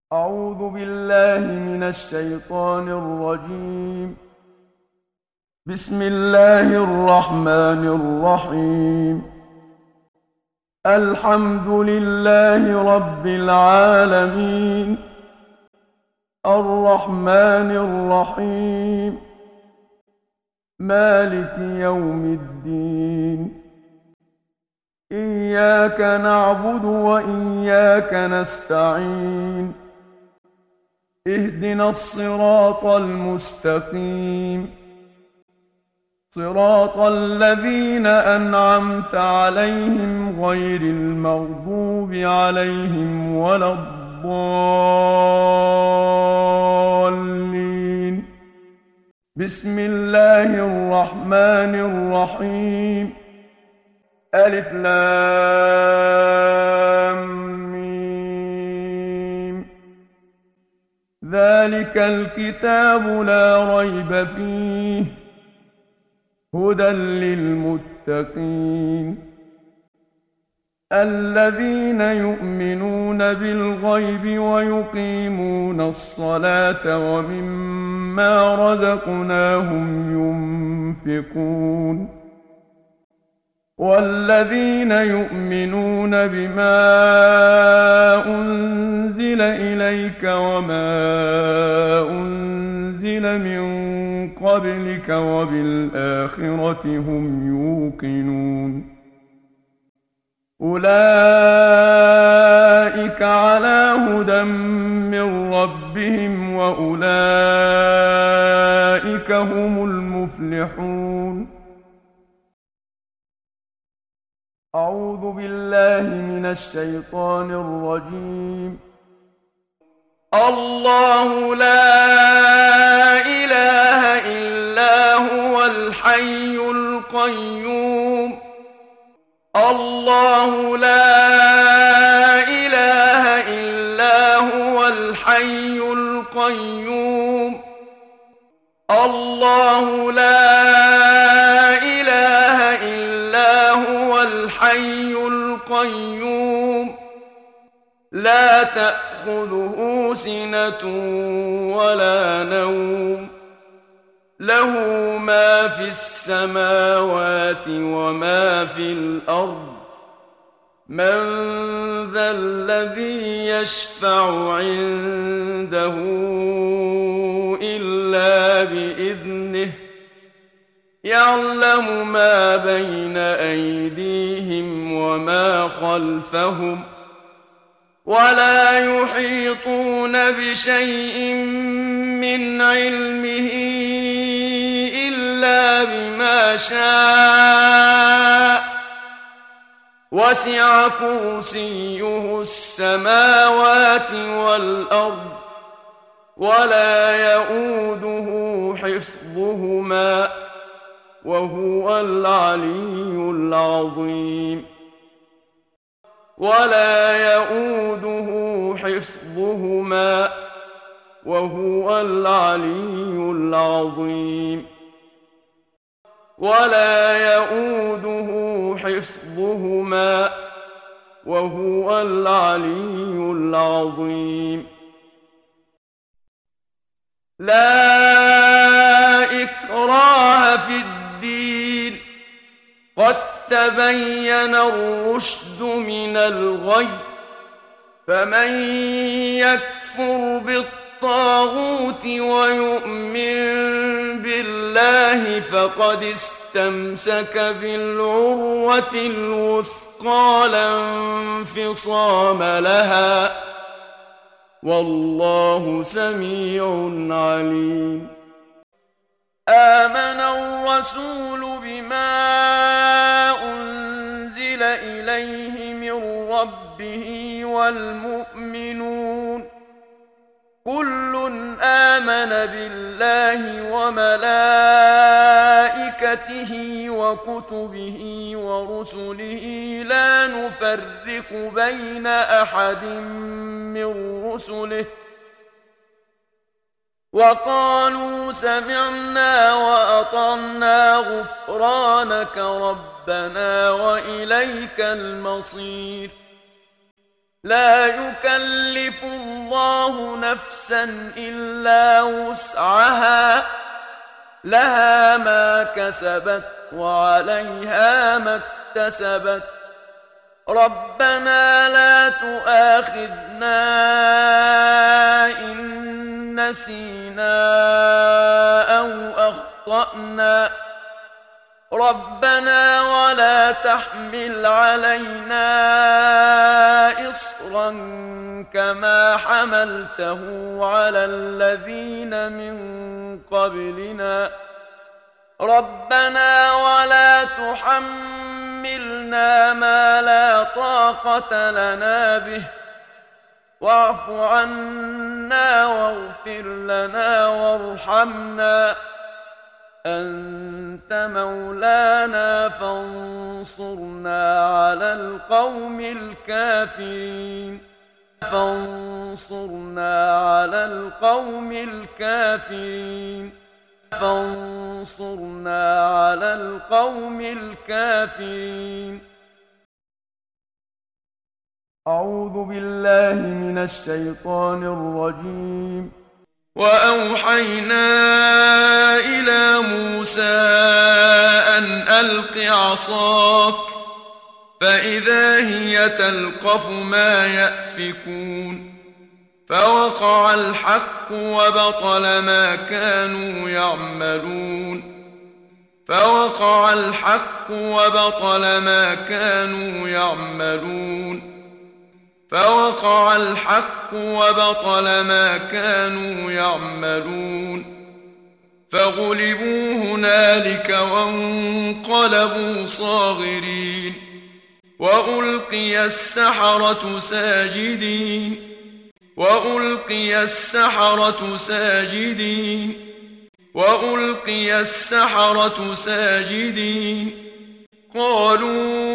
أعوذ بالله من الشيطان الرجيم. بسم الله الرحمن الرحيم. الحمد لله رب العالمين، الرحمن الرحيم، مالك يوم الدين. إياك نعبد وإياك نستعين. اهدنا الصراط المستقيم، صراط الذين أنعمت عليهم غير المغضوب عليهم ولا الضالين. بسم الله الرحمن الرحيم. ألف لام ميم. ذلك الكتاب لا ريب فيه هدى للمتقين الذين يؤمنون بالغيب ويقيمون الصلاة ومما رزقناهم ينفقون والذين يؤمنون بما أنزل إليك وما أنزل من قبلك وبالآخرة هم يوقنون أولئك على هدى من ربهم وأولئك هم المفلحون. أعوذ بالله من الشيطان الرجيم. الله لا إله إلا هو الحي القيوم. الله لا إله إلا هو الحي القيوم. الله لا إله إلا هو الحي القيوم لا تأخذه سنة ولا نوم له ما في السماوات وما في الأرض من ذا الذي يشفع عنده إلا بإذنه يعلم ما بين أيديهم وما خلفهم ولا يحيطون بشيء من علمه إلا بما شاء وسع كرسيه السماوات والأرض ولا يئوده حفظهما وهو العلي العظيم. ولا يئوده حفظهما وهو العلي العظيم. ولا يئوده حفظهما وهو العلي العظيم. لا إكراه في الدين قد تبين الرشد من الغي فمن يكفر بالطاغوت ويؤمن بالله فقد استمسك بالعروة الوثقى لا انفصام لها والله سميع عليم. آمن الرسول بما أنزل إليه من ربه والمؤمنون كل آمن بالله وملائكته وكتبه ورسله لا نفرق بين أحد من رسله وقالوا سمعنا وأطعنا غفرانك ربنا وإليك المصير. لا يكلف الله نفسا إلا وسعها لها ما كسبت وعليها ما اكتسبت ربنا لا تؤاخذنا إن نسينا أو أخطأنا ربنا ولا تحمل علينا إصرا كما حملته على الذين من قبلنا ربنا ولا تحملنا ما لا طاقة لنا به واعف عنا واغفر لنا وارحمنا أنت مولانا فانصرنا على القوم الكافرين فانصرنا على القوم الكافرين فانصرنا على القوم الكافرين أعوذ بالله من الشيطان الرجيم وأوحينا إلى موسى أن ألق عصاك فإذا هي تلقف ما يأفكون فوقع الحق وبطل ما كانوا يعملون فوقع الحق وبطل ما كانوا يعملون فوقع الحق وبطل ما كانوا يعملون فغلبوا هنالك وانقلبوا صاغرين وألقي السحرة ساجدين وألقي السحرة ساجدين وألقي السحرة ساجدين قالوا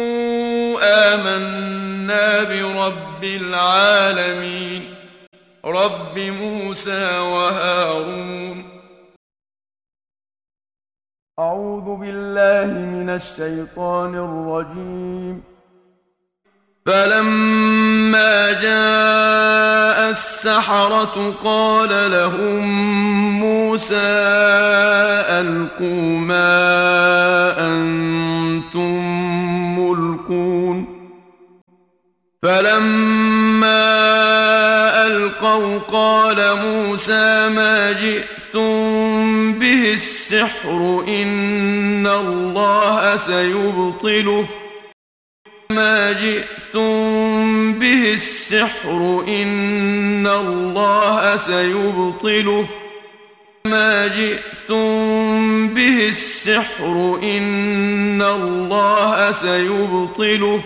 آمنا برب العالمين رب موسى وهارون أعوذ بالله من الشيطان الرجيم فلما جاء السحرة قال لهم موسى ألقوا ما أنتم ملقون فلما ألقوا قال موسى ما جئتم به السحر إن الله سيبطله ما جئتم به السحر إن الله سيبطله ما جئتم به السحر إن الله سيبطله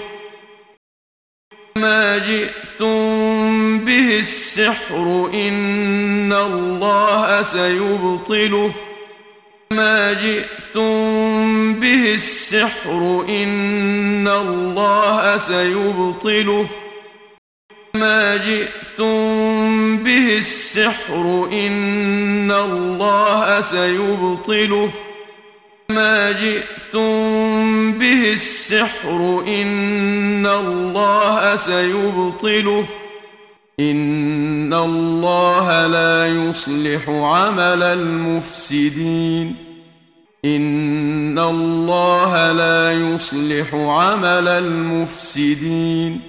ما جئتم به السحر إن الله سيبطله ما جئتم به السحر إن الله سيبطله ما جئتم به السحر إن الله سيبطله ما جئتم به السحر إن الله سيبطله إن الله لا يصلح عمل المفسدين إن الله لا يصلح عمل المفسدين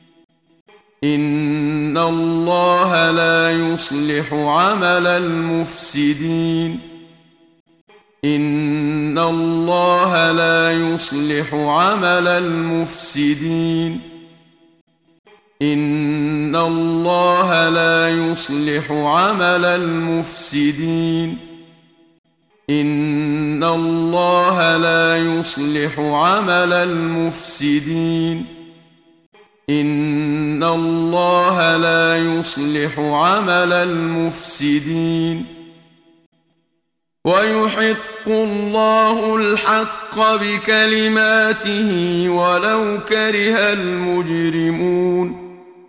إن الله لا يصلح عمل المفسدين إن الله لا يصلح عمل المفسدين إن الله لا يصلح عمل المفسدين إن الله لا يصلح عمل المفسدين إن الله لا يصلح عمل المفسدين ويحق الله الحق بكلماته ولو كره المجرمون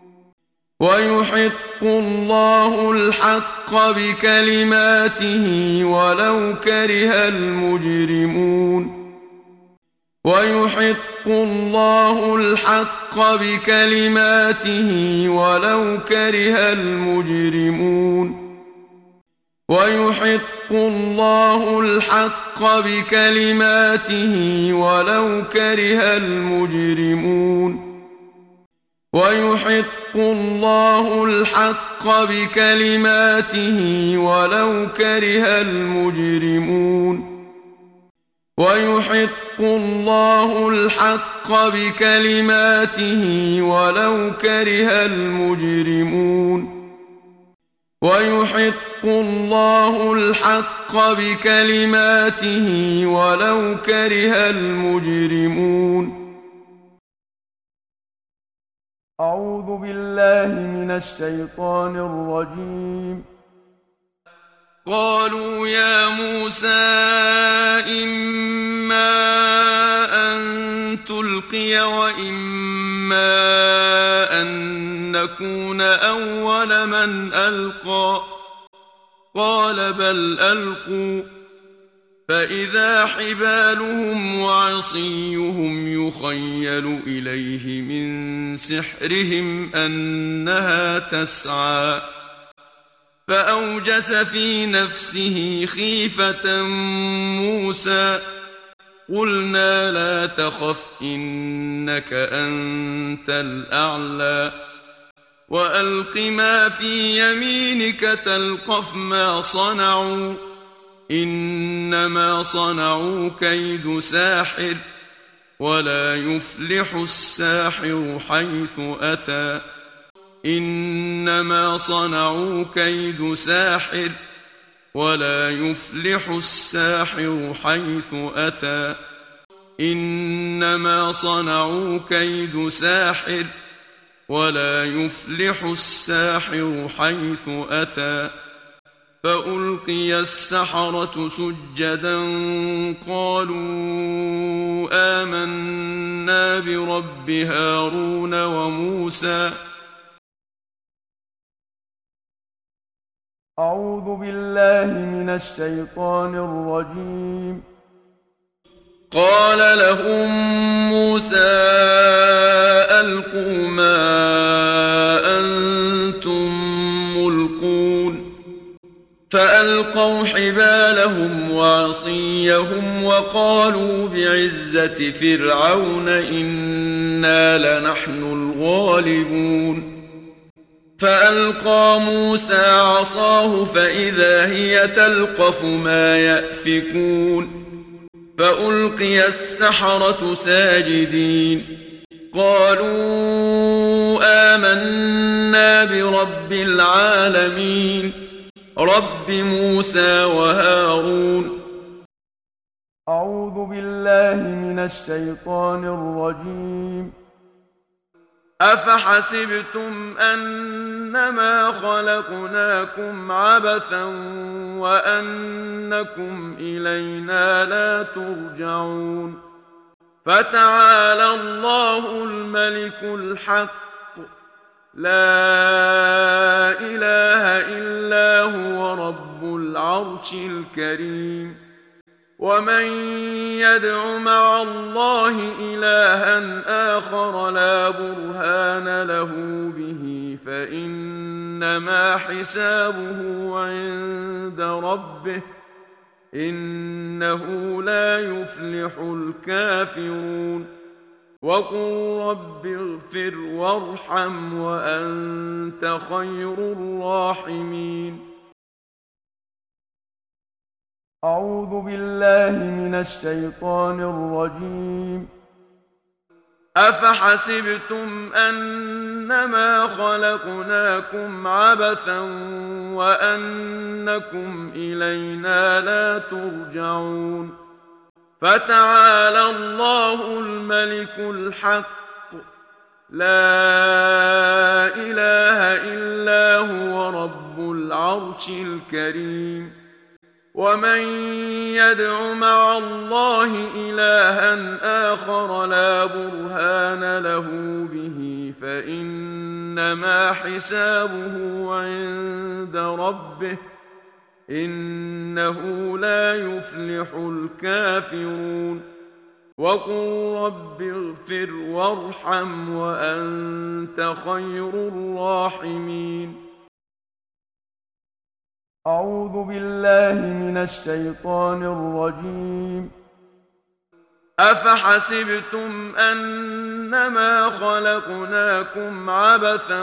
ويحق الله الحق بكلماته ولو كره المجرمون ويحق الله الحق بكلماته ولو كره المجرمون ويحق الله الحق بكلماته ولو كره المجرمون ويحق الله الحق بكلماته ولو كره المجرمون ويحق الله الحق بكلماته ولو كره المجرمون ويحق الله الحق بكلماته ولو كره المجرمون أعوذ بالله من الشيطان الرجيم. قالوا يا موسى إما أن تلقي وإما أن نكون أول من ألقى قال بل ألقوا فإذا حبالهم وعصيهم يخيل إليه من سحرهم أنها تسعى فأوجس في نفسه خيفة موسى قلنا لا تخف إنك أنت الأعلى وألق ما في يمينك تلقف ما صنعوا إنما صنعوا كيد ساحر ولا يفلح الساحر حيث أتى إنما صنعوا كيد ساحر ولا يفلح الساحر حيث أتى إنما صنعوا كيد ساحر ولا يفلح الساحر حيث أتى فألقي السحرة سجدا قالوا آمنا برب هارون وموسى أعوذ بالله من الشيطان الرجيم. قال لهم موسى ألقوا ما أنتم ملقون فألقوا حبالهم وعصيهم وقالوا بعزة فرعون إنا لنحن الغالبون فألقى موسى عصاه فإذا هي تلقف ما يأفكون فألقي السحرة ساجدين قالوا آمنا برب العالمين رب موسى وهارون. أعوذ بالله من الشيطان الرجيم. أفحسبتم أنما خلقناكم عبثا وأنكم إلينا لا ترجعون فتعالى الله الملك الحق لا إله إلا هو رب العرش الكريم ومن يدع مع الله إلها آخر لا برهان له به فإنما حسابه عند ربه إنه لا يفلح الكافرون وقل رب اغفر وارحم وأنت خير الراحمين. أعوذ بالله من الشيطان الرجيم. أفحسبتم أنما خلقناكم عبثا وأنكم إلينا لا ترجعون فتعالى الله الملك الحق لا إله إلا هو رب العرش الكريم ومن يدع مع الله إلها آخر لا برهان له به فإنما حسابه عند ربه إنه لا يفلح الكافرون وقل رب اغفر وارحم وأنت خير الراحمين. أعوذ بالله من الشيطان الرجيم. أفحسبتم أنما خلقناكم عبثا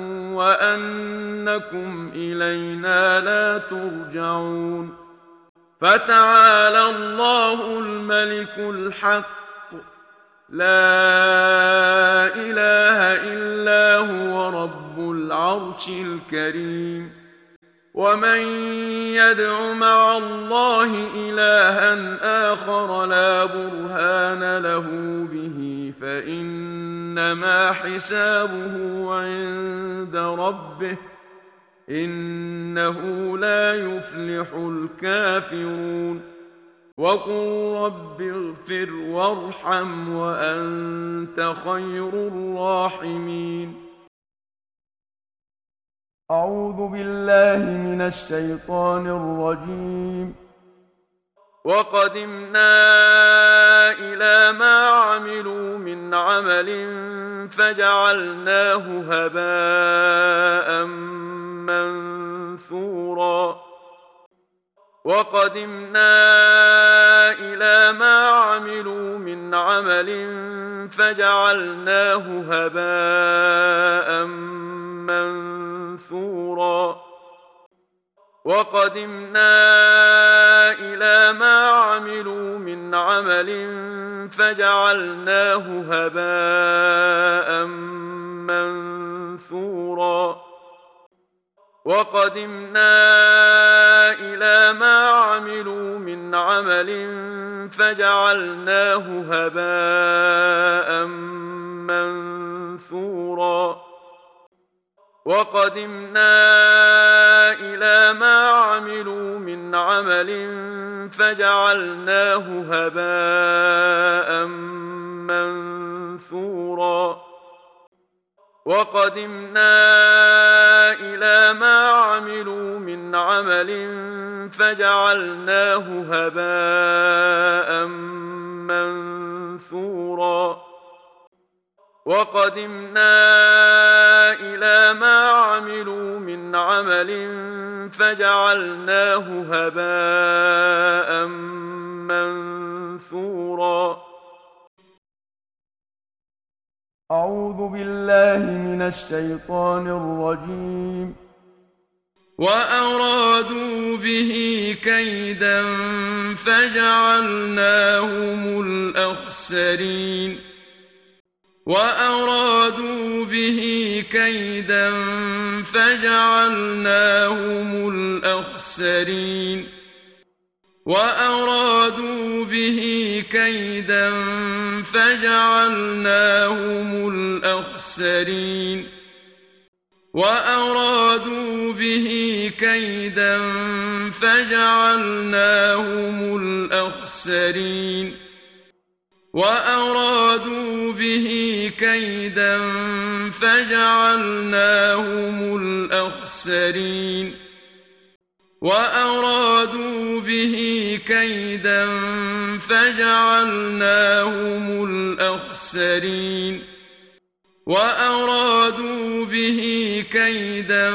وأنكم إلينا لا ترجعون. فتعالى الله الملك الحق، لا إله إلا هو رب العرش الكريم. ومن يدع مع الله إلها آخر لا برهان له به فإنما حسابه عند ربه، إنه لا يفلح الكافرون. وقل رب اغفر وارحم وأنت خير الراحمين. أعوذ بالله من الشيطان الرجيم. وقدمنا إلى ما عملوا من عمل فجعلناه هباء منثورا. وقدمنا إلى ما عملوا من عمل فجعلناه هباء منثورا. وقدمنا إلى ما عملوا من عمل فجعلناه هباء منثورا. وقدمنا إلى ما عملوا من عمل فجعلناه هباء منثورا. وقدمنا إلى ما عملوا من عمل فجعلناه هباء منثورا. وقدمنا إلى ما عملوا من عمل فجعلناه هباء منثورا. وقدمنا إلى ما عملوا من عمل فجعلناه هباء منثورا. أعوذ بالله من الشيطان الرجيم. وأرادوا به كيدا فجعلناهم الأخسرين. وأرادوا به كيدا فجعلناهم الأخسرين. وأرادوا به كيدا فجعلناهم الأخسرين. وأرادوا به كيدا فجعلناهم الأخسرين. وأرادوا به كيدا فجعلناهم الأخسرين. وأرادوا به كيدا فجعلناهم الأخسرين. وأرادوا به كيدا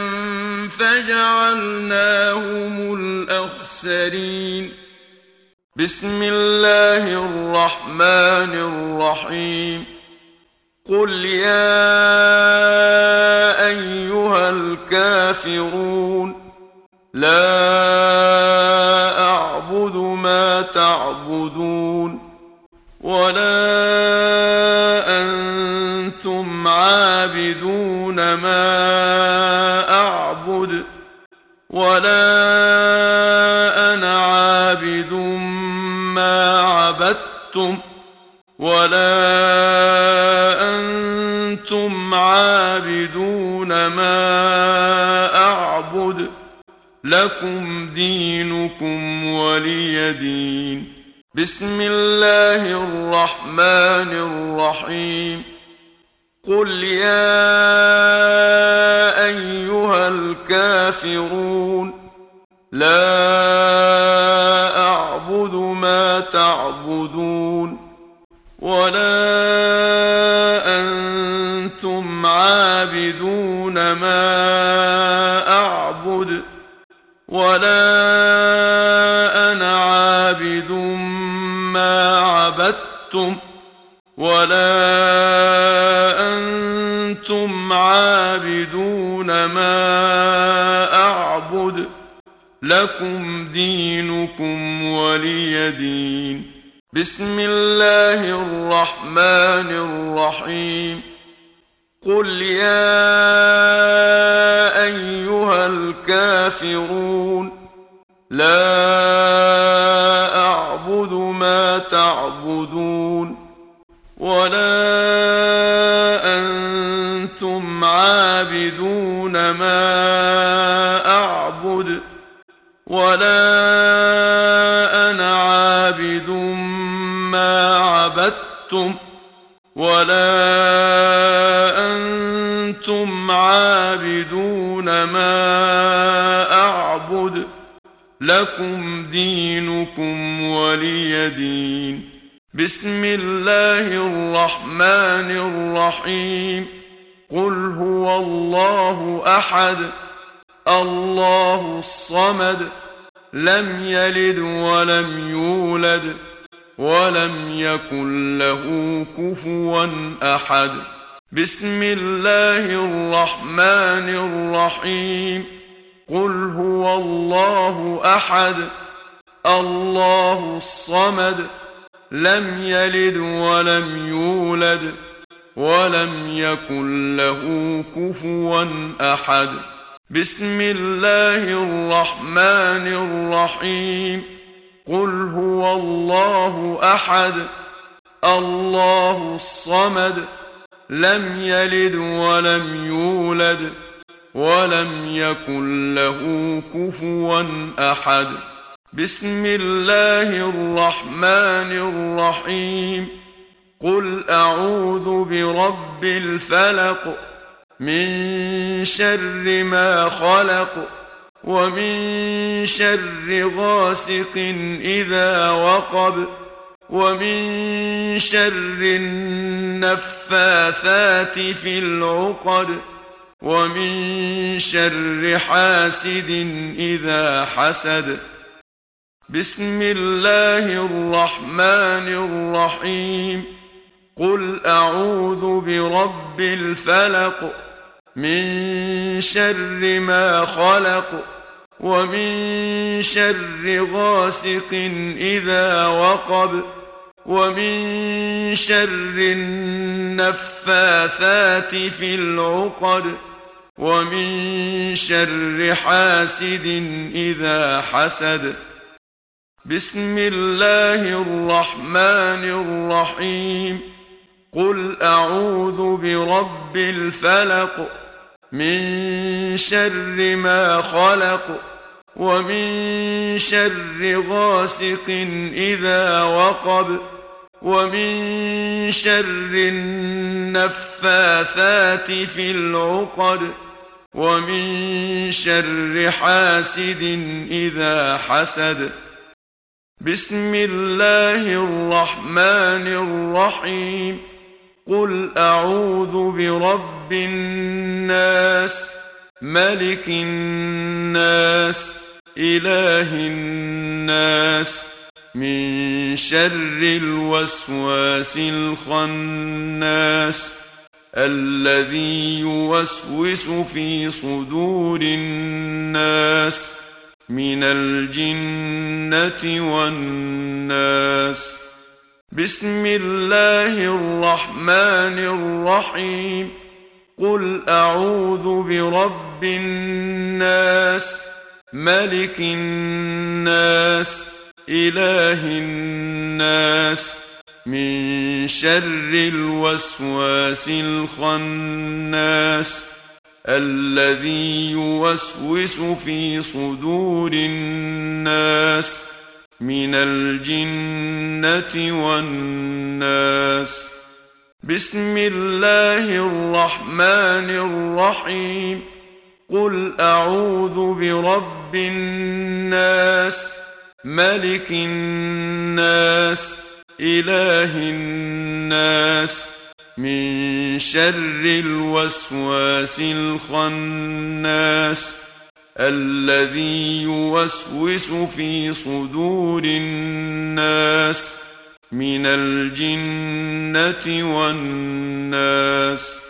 فجعلناهم الأخسرين. بسم الله الرحمن الرحيم. قل يا أيها الكافرون لا أعبد ما تعبدون ولا أنتم عابدون ما أعبد ولا أنا عابد ما عبدتم ولا أنتم عابدون ما أعبد لكم دينكم ولي دين. بسم الله الرحمن الرحيم. قل يا أيها الكافرون لا أعبد ما تعبدون ولا أنتم عابدون ما أعبد ولا أنا عابد ما عبدتم ولا أنتم عابدون ما أعبد لكم دينكم ولي دين. بسم الله الرحمن الرحيم. قل يا أيها الكافرون لا أعبد ما تعبدون ولا أنتم عابدون ما أعبد ولا أنا عابد ما عبدتم ولا أنتم عابدون ما أعبد لكم دينكم ولي دين. بسم الله الرحمن الرحيم. قل هو الله أحد الله الصمد لم يلد ولم يولد ولم يكن له كفوا أحد. بسم الله الرحمن الرحيم. قل هو الله أحد الله الصمد لم يلد ولم يولد ولم يكن له كفوا أحد. بسم الله الرحمن الرحيم. قل هو الله أحد الله الصمد لم يلد ولم يولد ولم يكن له كفوا أحد. بسم الله الرحمن الرحيم. قل أعوذ برب الفلق من شر ما خلق ومن شر غاسق إذا وقب ومن شر النفاثات في العقد ومن شر حاسد إذا حسد. بسم الله الرحمن الرحيم. قل أعوذ برب الفلق من شر ما خلق ومن شر غاسق إذا وقب ومن شر النفاثات في العقد ومن شر حاسد إذا حسد. بسم الله الرحمن الرحيم. قل أعوذ برب الفلق من شر ما خلق ومن شر غاسق إذا وقب ومن شر النفاثات في العقد ومن شر حاسد إذا حسد. بسم الله الرحمن الرحيم. قل أعوذ برب الناس ملك الناس إله الناس من شر الوسواس الخناس الذي يوسوس في صدور الناس من الجنة والناس. بسم الله الرحمن الرحيم. قل أعوذ برب الناس ملك الناس إله الناس من شر الوسواس الخناس الذي يوسوس في صدور الناس من الجنة والناس. بسم الله الرحمن الرحيم. قل أعوذ برب الناس ملك الناس إله الناس من شر الوسواس الخناس الذي يوسوس في صدور الناس من الجنة والناس.